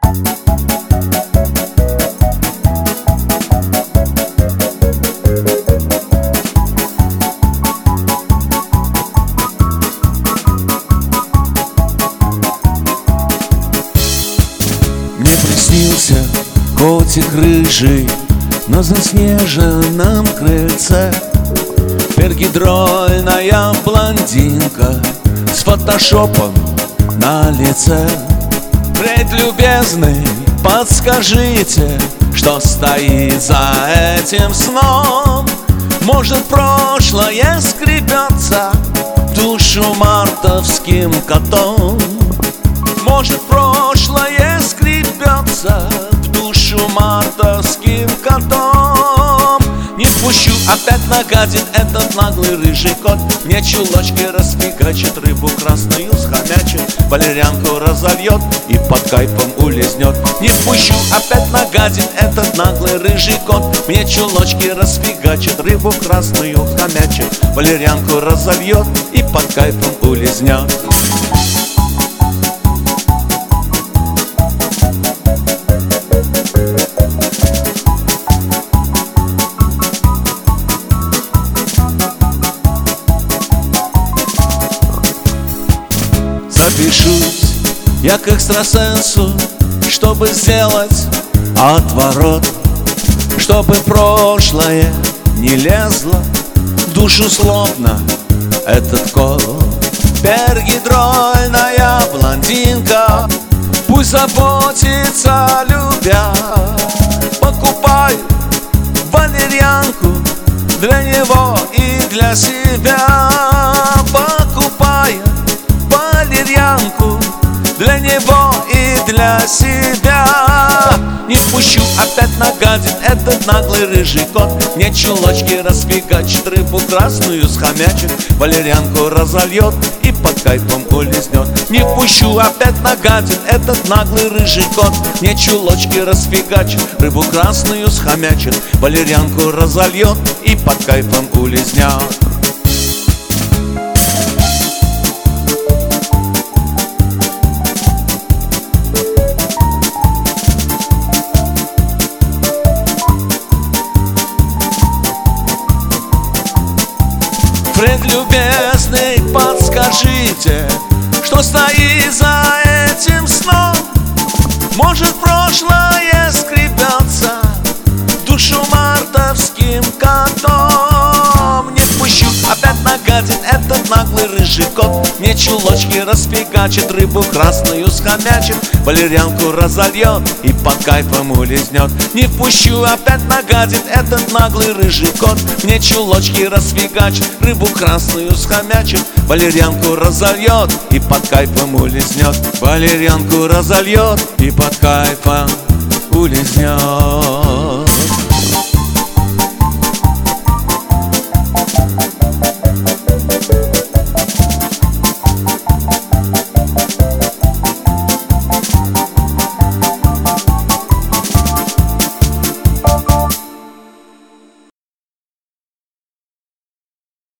Мне приснился котик рыжий на заснеженном крыльце, пергидрольная блондинка с фотошопом на лице. Впредь, любезный, подскажите, что стоит за этим сном? Может, прошлое скребется в душу мартовским котом? Может, прошлое скребется в душу мартовским котом? Не впущу, опять нагадит этот наглый рыжий кот. Мне чулочки распигачит, рыбу красную схомячит, валерьянку разольет и под кайфом улизнет. Не впущу, опять нагадит этот наглый рыжий кот. Мне чулочки распигачит, рыбу красную схомячит, валерьянку разольет и под кайфом улизнет. Запишусь я к экстрасенсу, чтобы сделать отворот, чтобы прошлое не лезло в душу словно этот кот. Пергидрольная блондинка пусть заботится, любя, покупай валерьянку для него и для себя. Покупай валерьянку для него и для себя. Не впущу, опять нагадит этот наглый рыжий кот. Мне чулочки распигачит, рыбу красную схомячит, валерьянку разольет и под кайфом улизнет. Не впущу, опять нагадит этот наглый рыжий кот. Мне чулочки распигачит, рыбу красную схомячит, валерьянку разольет и под кайфом улизнет. Впредь, любезный, подскажите, что стоит за этим сном? Может, прошлое скребется в душу мартовским котом? Не впущу, опять нагадит этот наглый рыжий кот. Мне чулочки распигачит, рыбу красную схомячит, валерьянку разольет и под кайфом улизнет. Не впущу, опять нагадит этот наглый рыжий кот. Мне чулочки распигачит, рыбу красную схомячит, валерьянку разольет и под кайфом улизнет. Валерьянку разольет и под кайфом улизнет.